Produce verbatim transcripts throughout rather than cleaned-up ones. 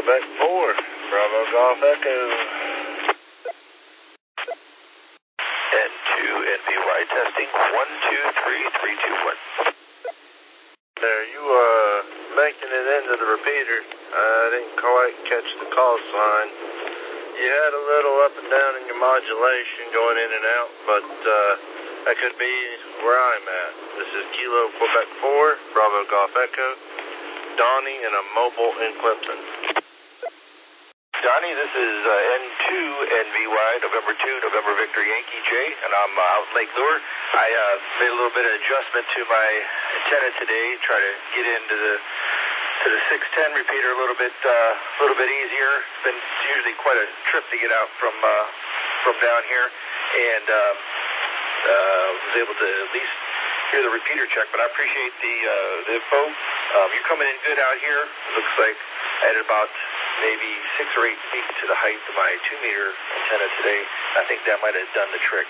Quebec four, Bravo Golf Echo. N two N V Y testing, one two three three two one. There, you uh making it into the repeater. I didn't quite catch the call sign. You had a little up and down in your modulation going in and out, but uh, that could be where I'm at. This is Kilo Quebec four, Bravo Golf Echo, Donnie, and I'm mobile in Clemson. Donnie, this is uh, N two N V Y, November two, November Victor Yankee J, and I'm uh, out in Lake Lure. I uh, made a little bit of adjustment to my antenna today, try to get into the to the six ten repeater a little bit, uh, a little bit easier. It's been usually quite a trip to get out from uh, from down here, and uh, uh, was able to at least hear the repeater check. But I appreciate the uh, the info. Um, you're coming in good out here. It looks like at about maybe six or eight feet to the height of my two meter antenna today. I think that might have done the trick.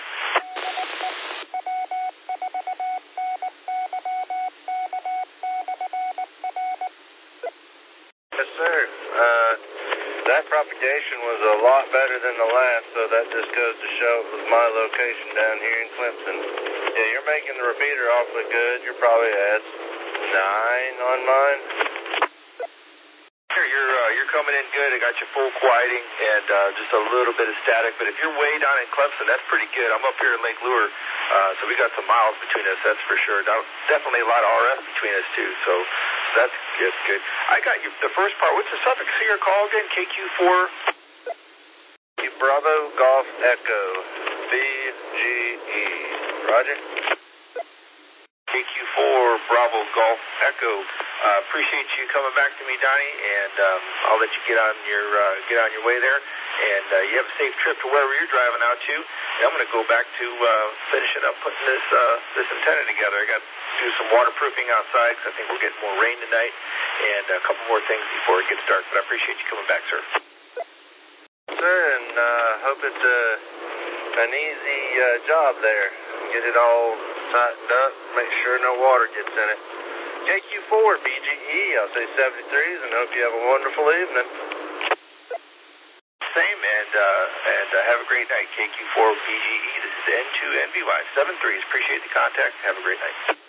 Yes, sir. Uh, that propagation was a lot better than the last, so that just goes to show it was my location down here in Clemson. Yeah, you're making the repeater awfully good. You're probably at nine on mine. You're uh, you're coming in good. I got you full quieting and uh, just a little bit of static. But if you're way down in Clemson, that's pretty good. I'm up here in Lake Lure, uh, so we got some miles between us. That's for sure. Now, definitely a lot of R F between us too. So that's good. Good. I got you. The first part. What's the suffix to your call again? K Q four. Bravo Golf Echo B G E. Roger. K Q four Bravo Golf Echo. Uh, appreciate you coming back to me, Donnie, and um, I'll let you get on your uh, get on your way there. And uh, you have a safe trip to wherever you're driving out to. And I'm going to go back to uh, finishing up putting this uh, this antenna together. I got to do some waterproofing outside because I think we're getting more rain tonight, and a couple more things before it gets dark. But I appreciate you coming back, sir. Sir, and uh, hope it's uh, an easy uh, job there. Get it all tightened up, make sure no water gets in it. K Q four B G E, I'll say seventy-threes, and hope you have a wonderful evening. Same, and uh, and uh, have a great night, K Q four B G E. This is N two N V Y, seven threes. Appreciate the contact. Have a great night.